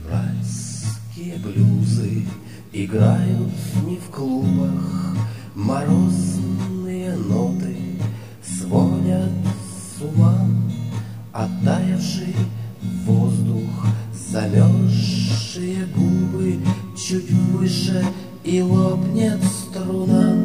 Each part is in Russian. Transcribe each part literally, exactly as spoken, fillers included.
Февральские блюзы играют не в клубах, морозные ноты сводят с ума. Оттаявший воздух, замерзшие губы, чуть выше и лопнет струна.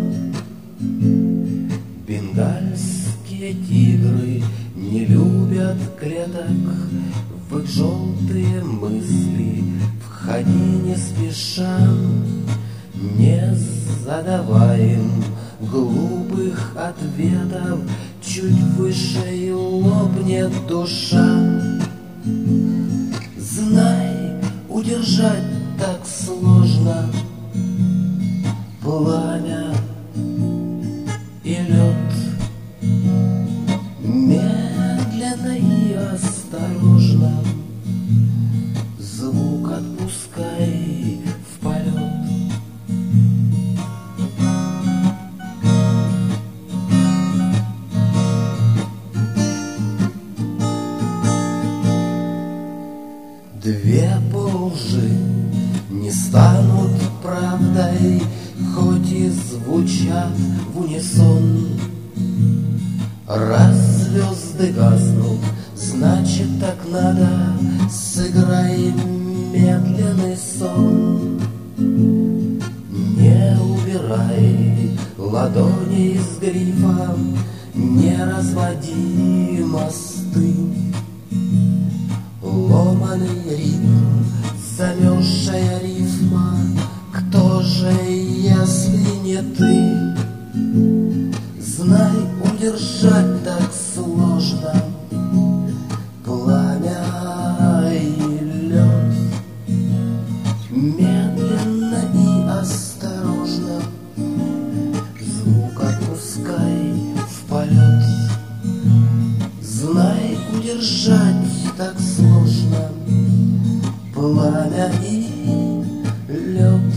Бенгальские тигры не любят клеток, в их желтые мысли входи не спеша. Не задаваем глупых ответов, чуть выше и лопнет душа. Знай, удержать так сложно пламя и лед. Медленно и осторожно звук отпускай в полет. Две полжи не станут правдой, хоть и звучат в унисон. Раз звезды гаснут, значит так надо, сыграй медленный сон. Не убирай ладони с грифа, не разводи мосты. Ломаный ритм, замерзшая рифма, кто же, если не ты? Знай, удержать так сложно пламя и лед. Медленно и осторожно звук отпускай в полет. Знай, удержать так сложно пламя и лед.